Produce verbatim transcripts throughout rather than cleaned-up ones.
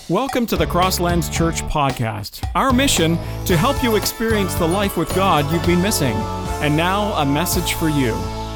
Welcome to the Crosslands Church podcast. Our mission, to help you experience the life with God you've been missing. And now, a message for you.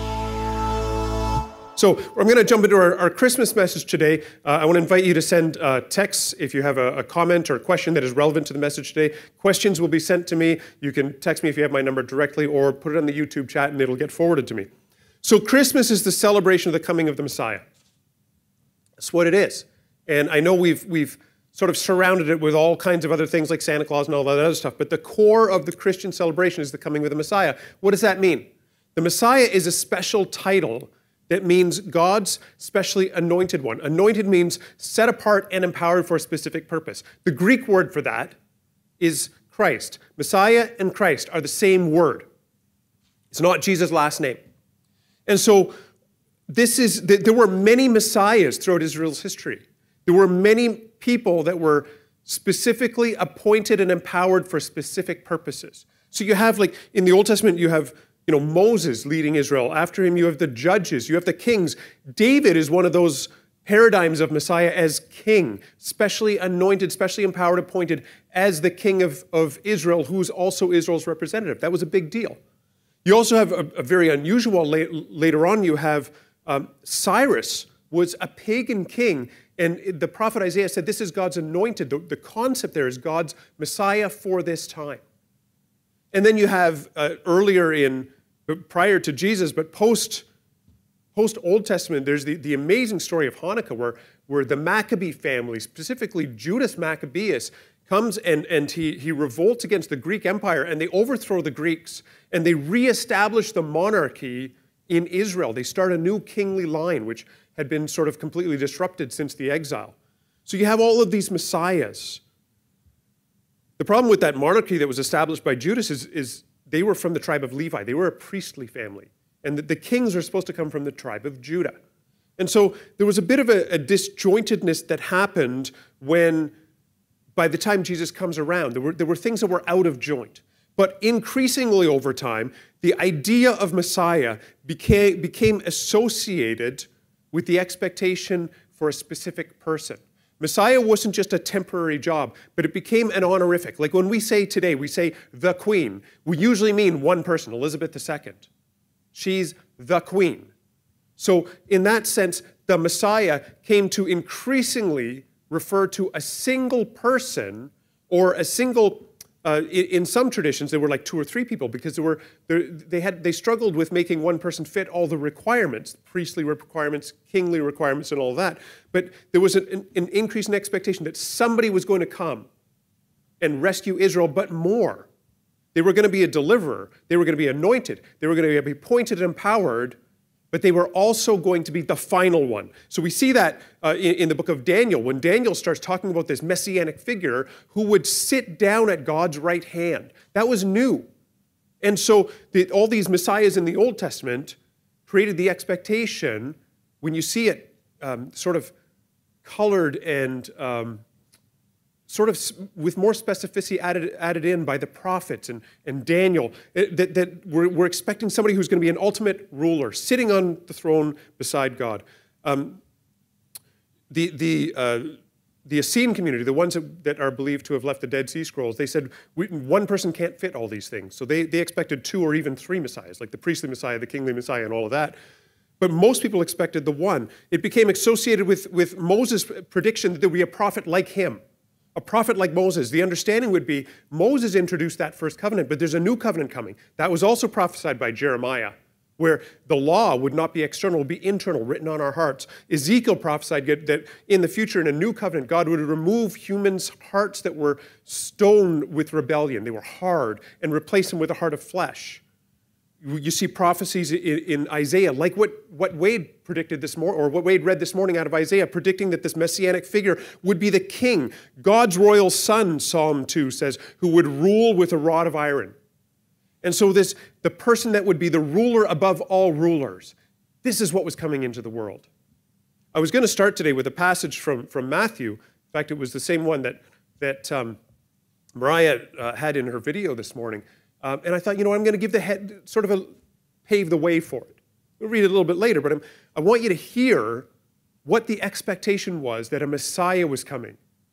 So I'm going to jump into our, our Christmas message today. Uh, I want to invite you to send uh, texts if you have a, a comment or a question that is relevant to the message today. Questions will be sent to me. You can text me if you have my number directly, or put it on the YouTube chat and it'll get forwarded to me. So Christmas is the celebration of the coming of the Messiah. That's what it is. And I know we've we've sort of surrounded it with all kinds of other things like Santa Claus and all that other stuff, but the core of the Christian celebration is the coming of the Messiah. What does that mean? The Messiah is a special title that means God's specially anointed one. Anointed means set apart and empowered for a specific purpose. The Greek word for that is Christ. Messiah and Christ are the same word. It's not Jesus' last name. And so this is, there were many messiahs throughout Israel's history. There were many people that were specifically appointed and empowered for specific purposes. So you have, like, in the Old Testament, you have, you know, Moses leading Israel. After him, you have the judges, you have the kings. David is one of those paradigms of Messiah as king, specially anointed, specially empowered, appointed as the king of, of Israel, who's also Israel's representative. That was a big deal. You also have a, a very unusual, later on, you have um, Cyrus was a pagan king. And the prophet Isaiah said, this is God's anointed. The, the concept there is God's Messiah for this time. And then you have uh, earlier in, prior to Jesus, but post, post Old Testament, there's the, the amazing story of Hanukkah where, where the Maccabee family, specifically Judas Maccabeus, comes and, and he, he revolts against the Greek Empire, and they overthrow the Greeks, and they reestablish the monarchy in Israel. They start a new kingly line, which had been sort of completely disrupted since the exile. So you have all of these messiahs. The problem with that monarchy that was established by Judas is, is they were from the tribe of Levi. They were a priestly family. And the, the kings are supposed to come from the tribe of Judah. And so there was a bit of a, a disjointedness that happened when, by the time Jesus comes around, there were, there were things that were out of joint. But increasingly over time, the idea of Messiah became, became associated with the expectation for a specific person. Messiah wasn't just a temporary job, but it became an honorific. Like when we say today, we say the Queen, we usually mean one person, Elizabeth the Second. She's the Queen. So in that sense, the Messiah came to increasingly refer to a single person or a single Uh, in some traditions, there were like two or three people because there were they had they struggled with making one person fit all the requirements, priestly requirements, kingly requirements, and all that. But there was an, an increase in expectation that somebody was going to come and rescue Israel, but more. They were going to be a deliverer. They were going to be anointed. They were going to be appointed and empowered, but they were also going to be the final one. So we see that uh, in, in the book of Daniel, when Daniel starts talking about this messianic figure who would sit down at God's right hand. That was new. And so the, all these messiahs in the Old Testament created the expectation, when you see it um, sort of colored and um, sort of with more specificity added, added in by the prophets and, and Daniel, that, that we're, we're expecting somebody who's going to be an ultimate ruler, sitting on the throne beside God. Um, the the uh, the Essene community, the ones that, that are believed to have left the Dead Sea Scrolls, they said we, one person can't fit all these things. So they, they expected two or even three messiahs, like the priestly messiah, the kingly messiah, and all of that. But most people expected the one. It became associated with, with Moses' prediction that there would be a prophet like him. A prophet like Moses. The understanding would be Moses introduced that first covenant, but there's a new covenant coming. That was also prophesied by Jeremiah, where the law would not be external, it would be internal, written on our hearts. Ezekiel prophesied that in the future, in a new covenant, God would remove humans' hearts that were stone with rebellion. They were hard, and replace them with a heart of flesh. You see prophecies in Isaiah, like what, what Wade predicted this morning, or what Wade read this morning out of Isaiah, predicting that this messianic figure would be the king, God's royal son, Psalm two says, who would rule with a rod of iron. And so this, the person that would be the ruler above all rulers, this is what was coming into the world. I was going to start today with a passage from, from Matthew. In fact, it was the same one that, that um, Mariah uh, had in her video this morning. Um, and I thought, you know, I'm going to give the head, sort of a, pave the way for it. We'll read it a little bit later, but I'm, I want you to hear what the expectation was that a Messiah was coming.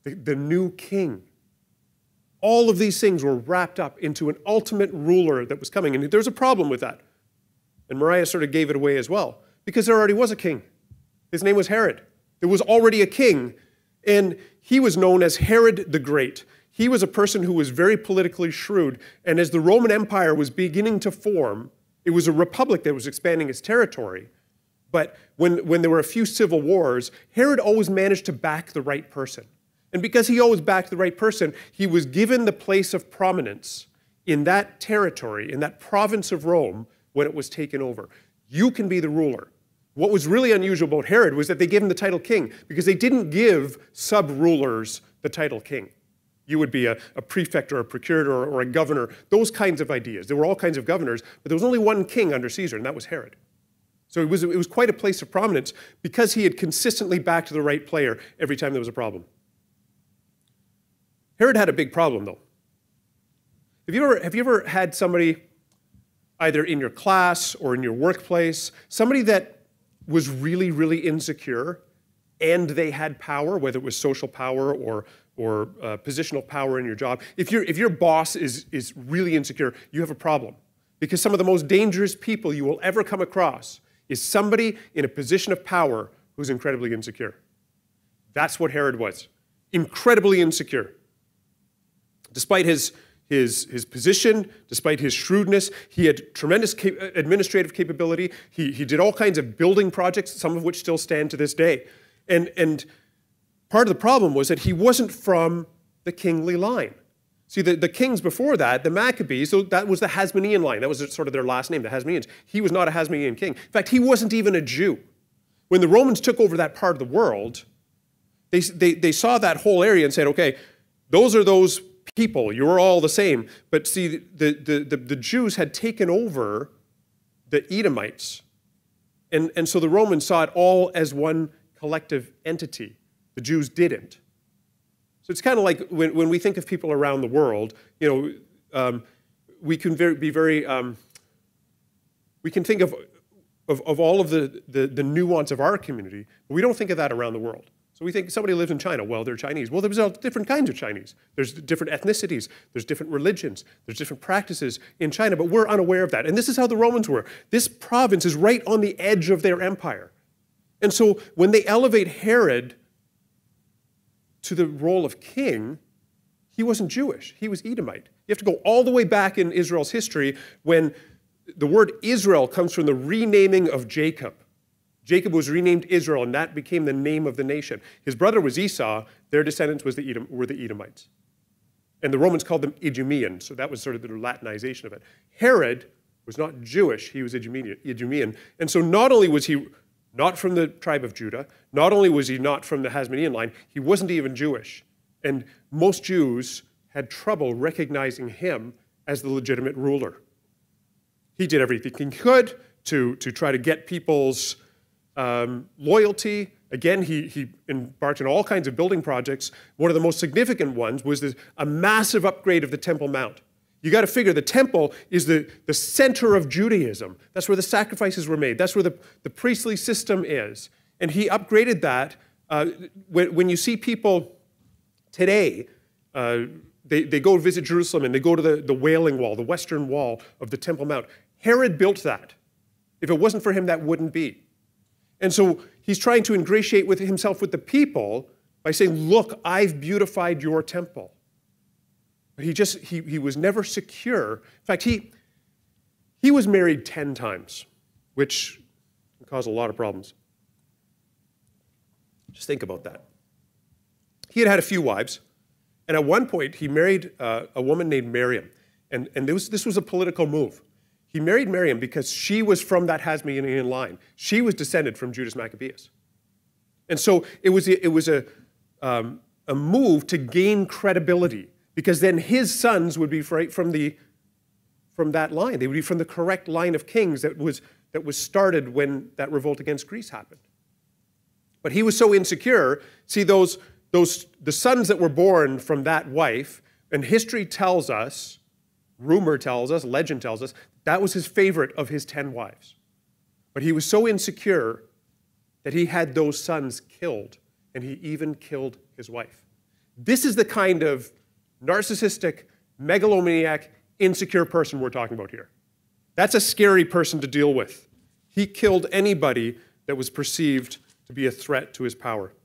the, the new king. All of these things were wrapped up into an ultimate ruler that was coming. And there's a problem with that. And Mariah sort of gave it away as well, because there already was a king. His name was Herod. There was already a king, and he was known as Herod the Great. He was a person who was very politically shrewd, and as the Roman Empire was beginning to form, it was a republic that was expanding its territory. But when, when there were a few civil wars, Herod always managed to back the right person. And because he always backed the right person, he was given the place of prominence in that territory, in that province of Rome, when it was taken over. You can be the ruler. What was really unusual about Herod was that they gave him the title king because they didn't give sub-rulers the title king. You would be a, a prefect or a procurator or, or a governor, those kinds of ideas. There were all kinds of governors, but there was only one king under Caesar, and that was Herod. So it was, it was quite a place of prominence because he had consistently backed the right player every time there was a problem. Herod had a big problem, though. Have you ever, have you ever had somebody, either in your class or in your workplace, somebody that was really, really insecure and they had power, whether it was social power or, or uh, positional power in your job? If, you're, if your boss is, is really insecure, you have a problem. Because some of the most dangerous people you will ever come across is somebody in a position of power who's incredibly insecure. That's what Herod was. Incredibly insecure. Despite his, his, his position, despite his shrewdness, he had tremendous cap- administrative capability. He, he did all kinds of building projects, some of which still stand to this day. And, and part of the problem was that he wasn't from the kingly line. See, the, the kings before that, the Maccabees, so that was the Hasmonean line. That was sort of their last name, the Hasmoneans. He was not a Hasmonean king. In fact, he wasn't even a Jew. When the Romans took over that part of the world, they, they, they saw that whole area and said, okay, those are those people. You're all the same. But see, the, the, the, the Jews had taken over the Edomites. And, and so the Romans saw it all as one collective entity. The Jews didn't. So it's kind of like when, when we think of people around the world, you know, um, we can very, be very, um, we can think of, of, of all of the, the, the nuance of our community, but we don't think of that around the world. So we think somebody lives in China, well, they're Chinese. Well, there's all different kinds of Chinese. There's different ethnicities. There's different religions. There's different practices in China, but we're unaware of that. And this is how the Romans were. This province is right on the edge of their empire. And so when they elevate Herod to the role of king, he wasn't Jewish. He was Edomite. You have to go all the way back in Israel's history when the word Israel comes from the renaming of Jacob. Jacob was renamed Israel, and that became the name of the nation. His brother was Esau. Their descendants was the Edom, were the Edomites. And the Romans called them Idumean, so that was sort of the Latinization of it. Herod was not Jewish. He was Idumean. And so not only was he not from the tribe of Judah, not only was he not from the Hasmonean line, he wasn't even Jewish. And most Jews had trouble recognizing him as the legitimate ruler. He did everything he could to, to try to get people's um, loyalty. Again, he, he embarked on all kinds of building projects. One of the most significant ones was this, a massive upgrade of the Temple Mount. You got to figure the temple is the, the center of Judaism. That's where the sacrifices were made. That's where the, the priestly system is. And he upgraded that. Uh, when, when you see people today, uh, they, they go visit Jerusalem and they go to the, the Wailing Wall, the western wall of the Temple Mount. Herod built that. If it wasn't for him, that wouldn't be. And so he's trying to ingratiate with himself with the people by saying, look, I've beautified your temple. But he just, he, he was never secure. In fact, he, he was married ten times, which can cause a lot of problems. Just think about that. He had had a few wives, and at one point he married uh, a woman named Miriam. And, and this, this was a political move. He married Miriam because she was from that Hasmonean line. She was descended from Judas Maccabeus. And so it was, it was a, um, a move to gain credibility, because then his sons would be right from, the, from that line. They would be from the correct line of kings that was, that was started when that revolt against Greece happened. But he was so insecure. See, those, those, the sons that were born from that wife, and history tells us, rumor tells us, legend tells us, that was his favorite of his ten wives. But he was so insecure that he had those sons killed, and he even killed his wife. This is the kind of narcissistic, megalomaniac, insecure person we're talking about here. That's a scary person to deal with. He killed anybody that was perceived to be a threat to his power.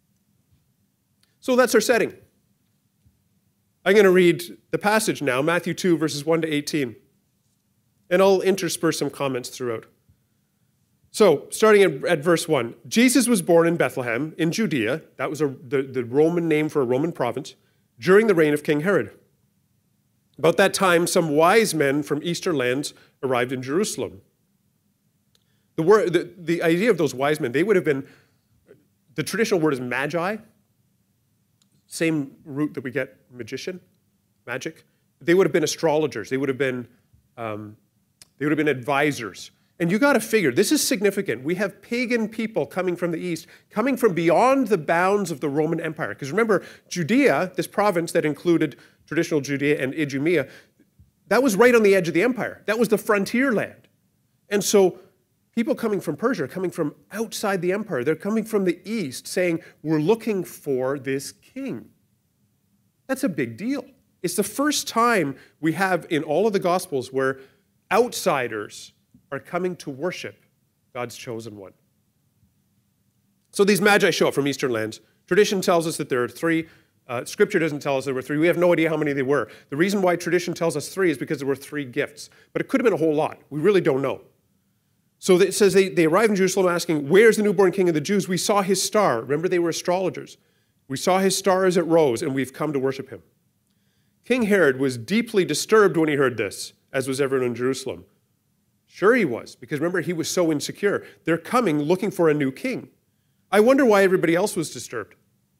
So that's our setting. I'm going to read the passage now, Matthew two, verses one to eighteen. And I'll intersperse some comments throughout. So, starting at, at verse one, Jesus was born in Bethlehem in Judea. That was a, the, the Roman name for a Roman province, during the reign of King Herod. About that time, some wise men from eastern lands arrived in Jerusalem. The, word, the, the idea of those wise men, they would have been, the traditional word is magi, same root that we get magician, magic. They would have been astrologers. They would have been, um, they would have been advisors. And you got to figure, this is significant. We have pagan people coming from the east, coming from beyond the bounds of the Roman Empire. Because remember, Judea, this province that included traditional Judea and Idumea, that was right on the edge of the empire. That was the frontier land. And so people coming from Persia are coming from outside the empire. They're coming from the east saying, we're looking for this king. That's a big deal. It's the first time we have in all of the Gospels where outsiders are coming to worship God's chosen one. So these magi show up from eastern lands. Tradition tells us that there are three. Uh, scripture doesn't tell us there were three. We have no idea how many they were. The reason why tradition tells us three is because there were three gifts. But it could have been a whole lot. We really don't know. So it says they, they arrive in Jerusalem asking, where's the newborn king of the Jews? We saw his star. Remember, they were astrologers. We saw his star as it rose, and we've come to worship him. King Herod was deeply disturbed when he heard this, as was everyone in Jerusalem. Sure he was, because remember, he was so insecure. They're coming looking for a new king. I wonder why everybody else was disturbed.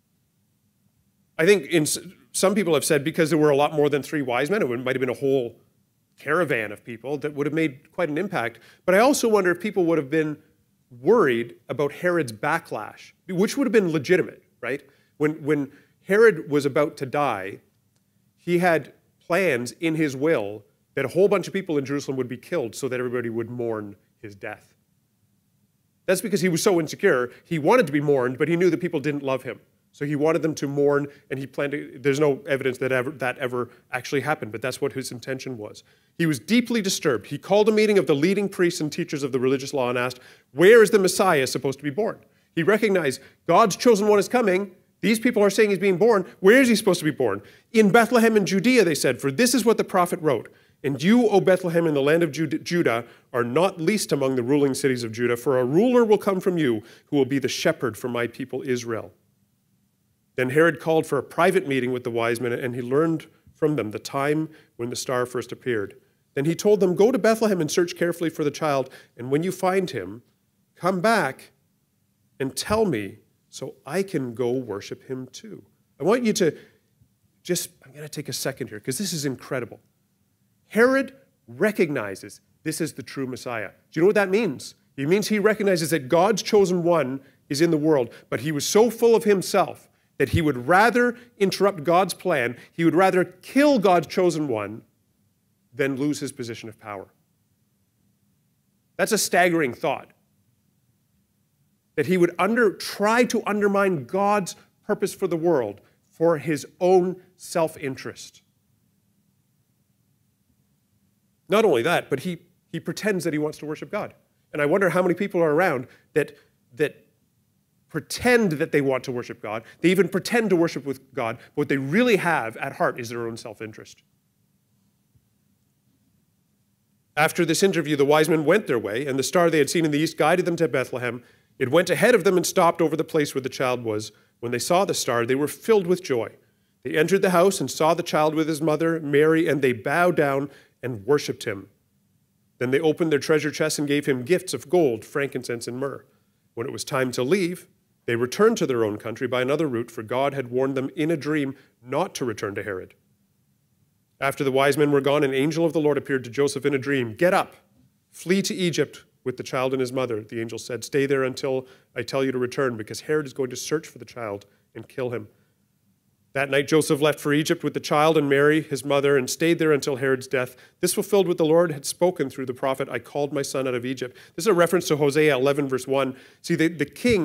I think in, some people have said because there were a lot more than three wise men, it might have been a whole caravan of people that would have made quite an impact. But I also wonder if people would have been worried about Herod's backlash, which would have been legitimate, right? When, when Herod was about to die, he had plans in his will that a whole bunch of people in Jerusalem would be killed so that everybody would mourn his death. That's because he was so insecure. He wanted to be mourned, but he knew that people didn't love him. So he wanted them to mourn, and he planned to, there's no evidence that ever, that ever actually happened, but that's what his intention was. He was deeply disturbed. He called a meeting of the leading priests and teachers of the religious law and asked, where is the Messiah supposed to be born? He recognized God's chosen one is coming. These people are saying he's being born. Where is he supposed to be born? In Bethlehem in Judea, they said, for this is what the prophet wrote. And you, O Bethlehem, in the land of Judah, are not least among the ruling cities of Judah, for a ruler will come from you who will be the shepherd for my people Israel. Then Herod called for a private meeting with the wise men, and he learned from them the time when the star first appeared. Then he told them, go to Bethlehem and search carefully for the child, and when you find him, come back and tell me so I can go worship him too. I want you to just, I'm going to take a second here, because this is incredible. Herod recognizes this is the true Messiah. Do you know what that means? It means he recognizes that God's chosen one is in the world, but he was so full of himself that he would rather interrupt God's plan, he would rather kill God's chosen one than lose his position of power. That's a staggering thought. That he would under, try to undermine God's purpose for the world for his own self-interest. Not only that, but he, he pretends that he wants to worship God. And I wonder how many people are around that, that pretend that they want to worship God. They even pretend to worship with God, but what they really have at heart is their own self-interest. After this interview, the wise men went their way, and the star they had seen in the east guided them to Bethlehem. It went ahead of them and stopped over the place where the child was. When they saw the star, they were filled with joy. They entered the house and saw the child with his mother, Mary, and they bowed down and worshipped him. Then they opened their treasure chests and gave him gifts of gold, frankincense, and myrrh. When it was time to leave, they returned to their own country by another route, for God had warned them in a dream not to return to Herod. After the wise men were gone, an angel of the Lord appeared to Joseph in a dream. Get up, flee to Egypt with the child and his mother. The angel said, stay there until I tell you to return, because Herod is going to search for the child and kill him. That night Joseph left for Egypt with the child and Mary, his mother, and stayed there until Herod's death. This fulfilled what the Lord had spoken through the prophet, I called my son out of Egypt. This is a reference to Hosea eleven, verse one. See, the, the king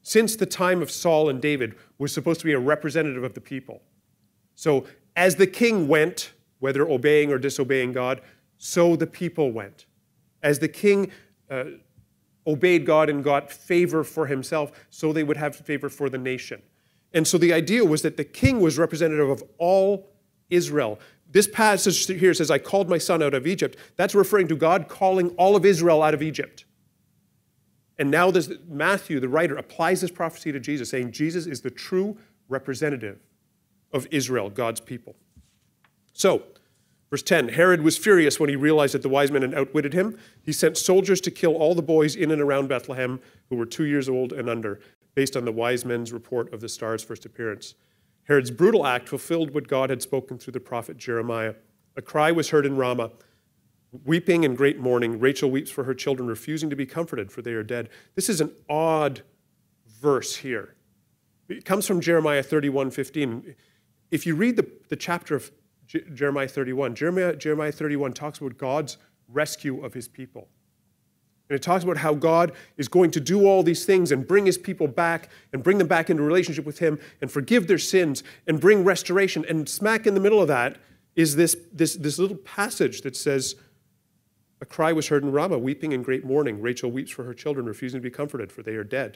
since the time of Saul and David, was supposed to be a representative of the people. So as the king went, whether obeying or disobeying God, so the people went. As the king uh, obeyed God and got favor for himself, so they would have favor for the nation. And so the idea was that the king was representative of all Israel. This passage here says, I called my son out of Egypt. That's referring to God calling all of Israel out of Egypt. And now this, Matthew, the writer, applies this prophecy to Jesus, saying Jesus is the true representative of Israel, God's people. So, verse ten, Herod was furious when he realized that the wise men had outwitted him. He sent soldiers to kill all the boys in and around Bethlehem who were two years old and under, based on the wise men's report of the star's first appearance. Herod's brutal act fulfilled what God had spoken through the prophet Jeremiah. A cry was heard in Ramah, weeping in great mourning. Rachel weeps for her children, refusing to be comforted, for they are dead. This is an odd verse here. It comes from Jeremiah thirty-one fifteen. If you read the, the chapter of J- Jeremiah thirty-one, Jeremiah, Jeremiah thirty-one talks about God's rescue of his people. And it talks about how God is going to do all these things and bring his people back and bring them back into relationship with him and forgive their sins and bring restoration. And smack in the middle of that is this, this, this little passage that says, a cry was heard in Ramah, weeping in great mourning. Rachel weeps for her children, refusing to be comforted, for they are dead.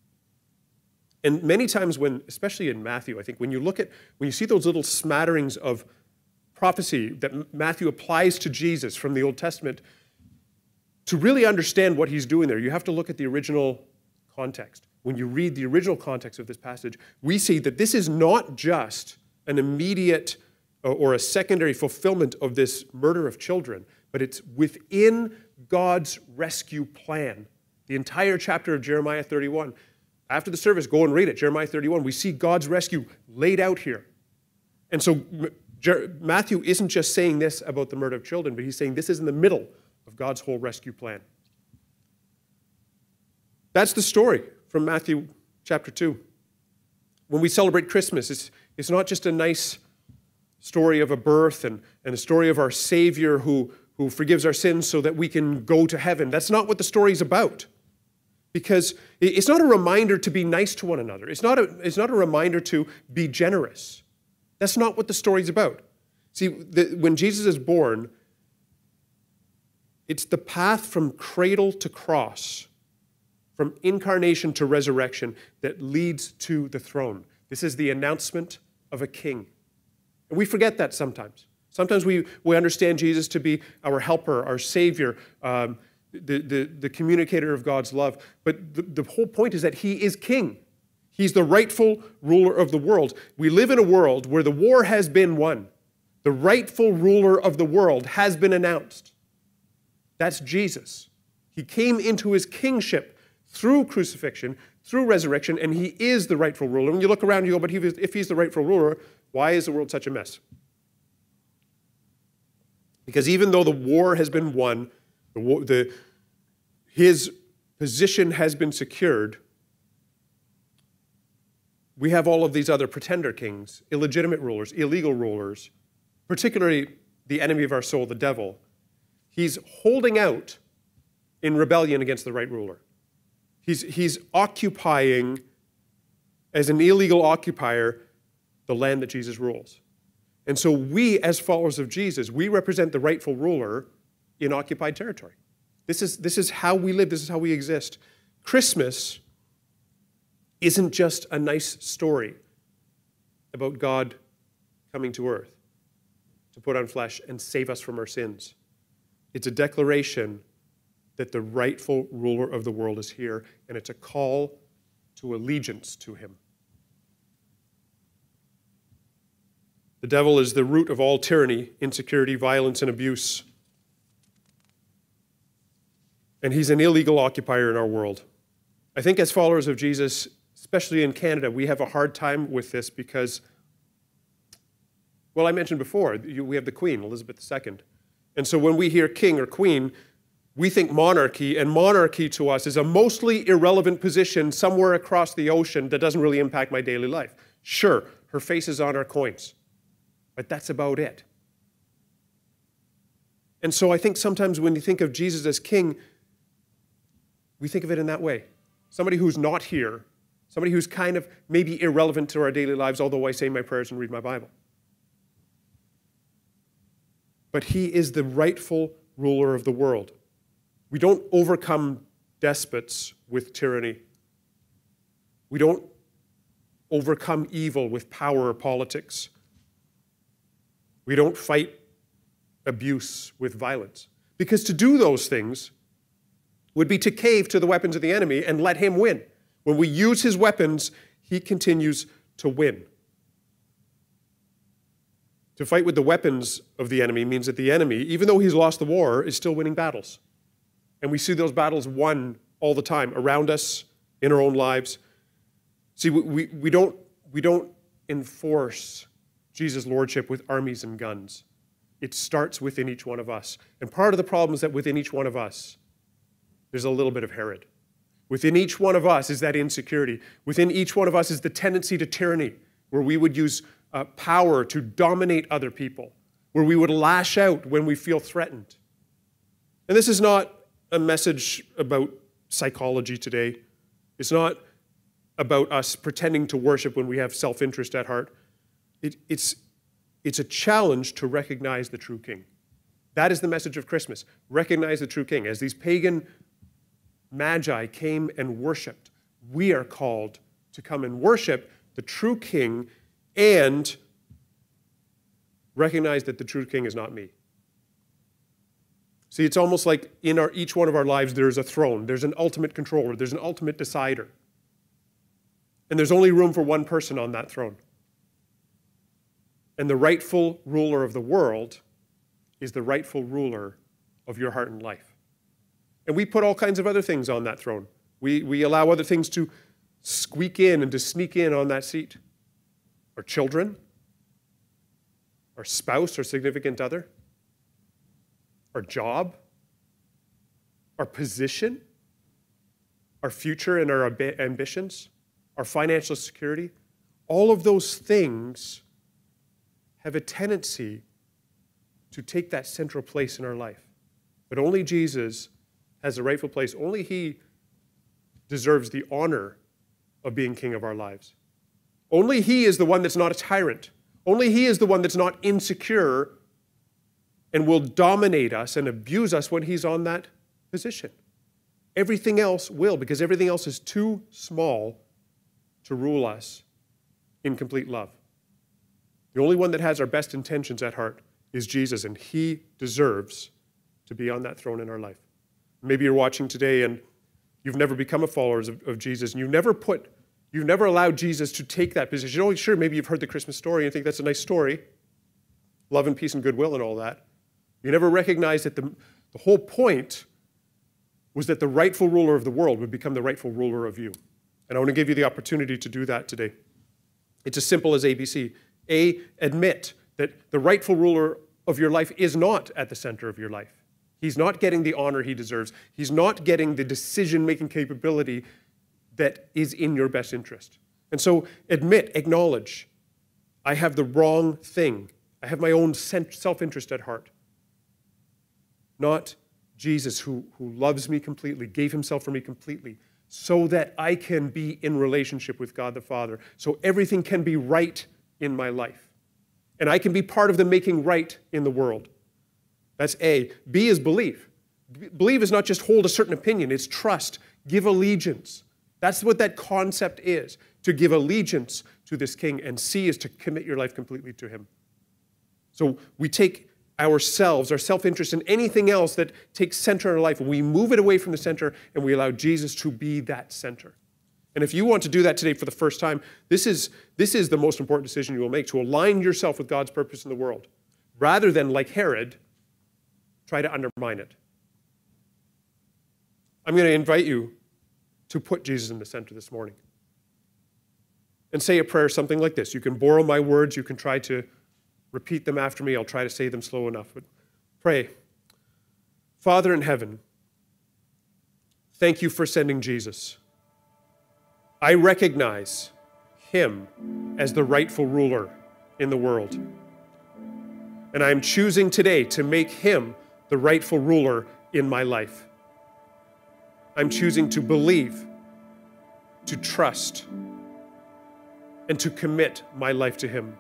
And many times when, especially in Matthew, I think when you look at, when you see those little smatterings of prophecy that Matthew applies to Jesus from the Old Testament, to really understand what he's doing there, you have to look at the original context. When you read the original context of this passage, we see that this is not just an immediate or a secondary fulfillment of this murder of children, but it's within God's rescue plan. The entire chapter of Jeremiah thirty-one. After the service, go and read it. Jeremiah thirty-one, we see God's rescue laid out here. And so Matthew isn't just saying this about the murder of children, but he's saying this is in the middle of God's whole rescue plan. That's the story from Matthew chapter two. When we celebrate Christmas, it's, it's not just a nice story of a birth and, and a story of our Savior who, who forgives our sins so that we can go to heaven. That's not what the story is about. Because it's not a reminder to be nice to one another. It's not a, it's not a reminder to be generous. That's not what the story's about. See, the, when Jesus is born, it's the path from cradle to cross, from incarnation to resurrection, that leads to the throne. This is the announcement of a king. And we forget that sometimes. Sometimes we, we understand Jesus to be our helper, our Savior, um, the, the, the communicator of God's love. But the, the whole point is that he is king. He's the rightful ruler of the world. We live in a world where the war has been won. The rightful ruler of the world has been announced. That's Jesus. He came into his kingship through crucifixion, through resurrection, and he is the rightful ruler. When you look around, you go, but if he's the rightful ruler, why is the world such a mess? Because even though the war has been won, the, the, his position has been secured, we have all of these other pretender kings, illegitimate rulers, illegal rulers, particularly the enemy of our soul, the devil. He's holding out in rebellion against the right ruler. He's, he's occupying, as an illegal occupier, the land that Jesus rules. And so we, as followers of Jesus, we represent the rightful ruler in occupied territory. This is, this is how we live. This is how we exist. Christmas isn't just a nice story about God coming to earth to put on flesh and save us from our sins. It's a declaration that the rightful ruler of the world is here, and it's a call to allegiance to him. The devil is the root of all tyranny, insecurity, violence, and abuse. And he's an illegal occupier in our world. I think as followers of Jesus, especially in Canada, we have a hard time with this because, well, I mentioned before, we have the Queen, Elizabeth the Second. And so when we hear king or queen, we think monarchy, and monarchy to us is a mostly irrelevant position somewhere across the ocean that doesn't really impact my daily life. Sure, her face is on our coins, but that's about it. And so I think sometimes when you think of Jesus as king, we think of it in that way. Somebody who's not here Somebody who's kind of maybe irrelevant to our daily lives, although I say my prayers and read my Bible. But he is the rightful ruler of the world. We don't overcome despots with tyranny. We don't overcome evil with power or politics. We don't fight abuse with violence. Because to do those things would be to cave to the weapons of the enemy and let him win. When we use his weapons, he continues to win. To fight with the weapons of the enemy means that the enemy, even though he's lost the war, is still winning battles. And we see those battles won all the time, around us, in our own lives. See, we, we, we, don't, we don't enforce Jesus' lordship with armies and guns. It starts within each one of us. And part of the problem is that within each one of us, there's a little bit of Herod. Within each one of us is that insecurity. Within each one of us is the tendency to tyranny, where we would use uh, power to dominate other people, where we would lash out when we feel threatened. And this is not a message about psychology today. It's not about us pretending to worship when we have self-interest at heart. It, it's, it's a challenge to recognize the true king. That is the message of Christmas. Recognize the true king. As these pagan magi came and worshiped, we are called to come and worship the true king and recognize that the true king is not me. See, it's almost like in our, each one of our lives there's a throne, there's an ultimate controller, there's an ultimate decider. And there's only room for one person on that throne. And the rightful ruler of the world is the rightful ruler of your heart and life. And we put all kinds of other things on that throne. We, we allow other things to squeak in and to sneak in on that seat. Our children, our spouse or significant other, our job, our position, our future and our amb- ambitions, our financial security. All of those things have a tendency to take that central place in our life. But only Jesus has the rightful place. Only he deserves the honor of being king of our lives. Only he is the one that's not a tyrant. Only he is the one that's not insecure and will dominate us and abuse us when he's on that position. Everything else will, because everything else is too small to rule us in complete love. The only one that has our best intentions at heart is Jesus, and he deserves to be on that throne in our life. Maybe you're watching today and you've never become a follower of, of Jesus, and you never put, you've never allowed Jesus to take that position. Oh, sure, maybe you've heard the Christmas story and think that's a nice story. Love and peace and goodwill and all that. You never recognized that the, the whole point was that the rightful ruler of the world would become the rightful ruler of you. And I want to give you the opportunity to do that today. It's as simple as A B C. A, admit that the rightful ruler of your life is not at the center of your life. He's not getting the honor he deserves. He's not getting the decision-making capability that is in your best interest. And so admit, acknowledge, I have the wrong thing. I have my own self-interest at heart. Not Jesus, who, who loves me completely, gave himself for me completely, so that I can be in relationship with God the Father, so everything can be right in my life. And I can be part of the making right in the world. That's A. B is believe. Believe is not just hold a certain opinion, it's trust, give allegiance. That's what that concept is, to give allegiance to this king. And C is to commit your life completely to him. So we take ourselves, our self-interest, and anything else that takes center in our life, and we move it away from the center, and we allow Jesus to be that center. And if you want to do that today for the first time, this is, this is the most important decision you will make, to align yourself with God's purpose in the world, rather than, like Herod, try to undermine it. I'm going to invite you to put Jesus in the center this morning. And say a prayer something like this. You can borrow my words, you can try to repeat them after me. I'll try to say them slow enough. But pray. Father in heaven, thank you for sending Jesus. I recognize him as the rightful ruler in the world. And I am choosing today to make him the rightful ruler in my life. I'm choosing to believe to trust and to commit my life to Him.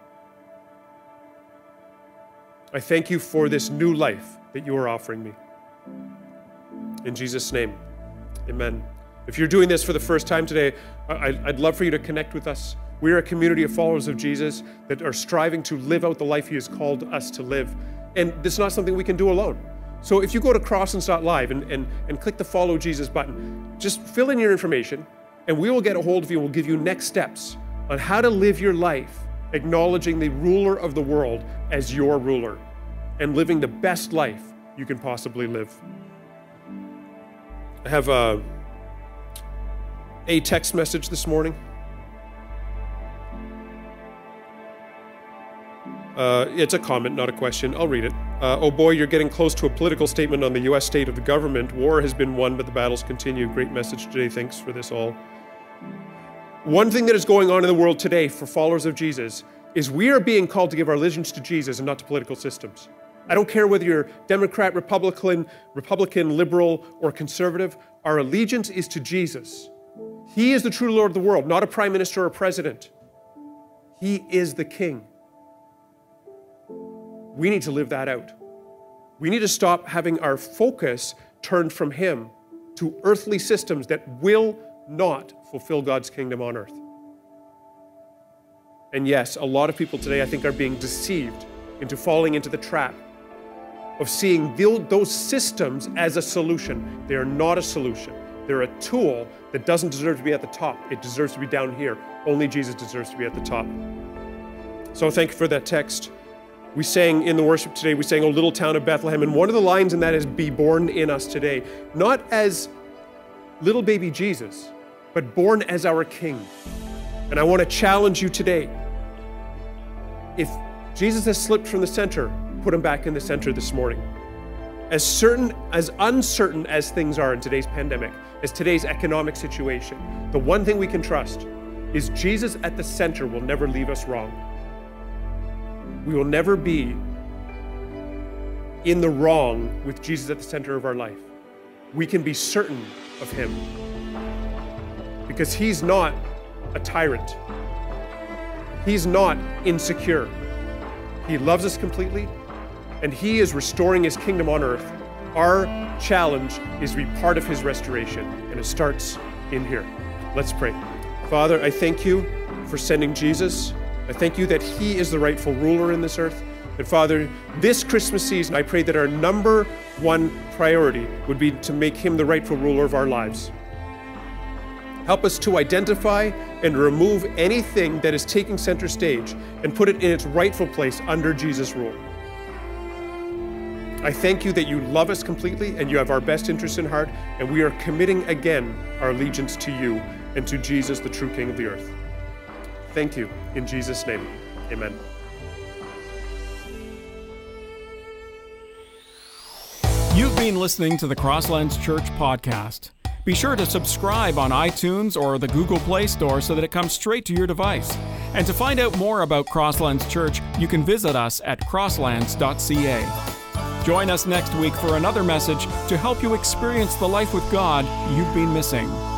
I thank you for this new life that you are offering me. In Jesus' name, amen. If you're doing this for the first time today, I'd love for you to connect with us. We're a community of followers of Jesus that are striving to live out the life He has called us to live. And this is not something we can do alone. So if you go to crosslands dot live and, and, and click the Follow Jesus button, just fill in your information and we will get a hold of you and we'll give you next steps on how to live your life acknowledging the ruler of the world as your ruler and living the best life you can possibly live. I have a, a text message this morning. Uh, it's a comment, not a question. I'll read it. Uh, oh boy, you're getting close to a political statement on the U S state of the government. War has been won, but the battles continue. Great message today. Thanks for this all. One thing that is going on in the world today for followers of Jesus is we are being called to give our allegiance to Jesus and not to political systems. I don't care whether you're Democrat, Republican, Republican, liberal, or conservative. Our allegiance is to Jesus. He is the true Lord of the world, not a prime minister or a president. He is the King. We need to live that out. We need to stop having our focus turned from Him to earthly systems that will not fulfill God's kingdom on earth. And yes, a lot of people today, I think, are being deceived into falling into the trap of seeing those systems as a solution. They are not a solution. They're a tool that doesn't deserve to be at the top. It deserves to be down here. Only Jesus deserves to be at the top. So thank you for that text. We sang in the worship today, we sang, "O Little Town of Bethlehem," and one of the lines in that is, "Be born in us today," not as little baby Jesus, but born as our King. And I want to challenge you today. If Jesus has slipped from the center, put Him back in the center this morning. As certain, as uncertain as things are in today's pandemic, as today's economic situation, the one thing we can trust is Jesus at the center will never leave us wrong. We will never be in the wrong with Jesus at the center of our life. We can be certain of Him because He's not a tyrant. He's not insecure. He loves us completely, and He is restoring His kingdom on earth. Our challenge is to be part of His restoration, and it starts in here. Let's pray. Father, I thank You for sending Jesus. I thank You that He is the rightful ruler in this earth. And Father, this Christmas season, I pray that our number one priority would be to make Him the rightful ruler of our lives. Help us to identify and remove anything that is taking center stage and put it in its rightful place under Jesus' rule. I thank You that You love us completely and You have our best interests in heart, and we are committing again our allegiance to You and to Jesus, the true King of the earth. Thank You. In Jesus' name, amen. You've been listening to the Crosslands Church podcast. Be sure to subscribe on iTunes or the Google Play Store so that it comes straight to your device. And to find out more about Crosslands Church, you can visit us at crosslands dot c a. Join us next week for another message to help you experience the life with God you've been missing.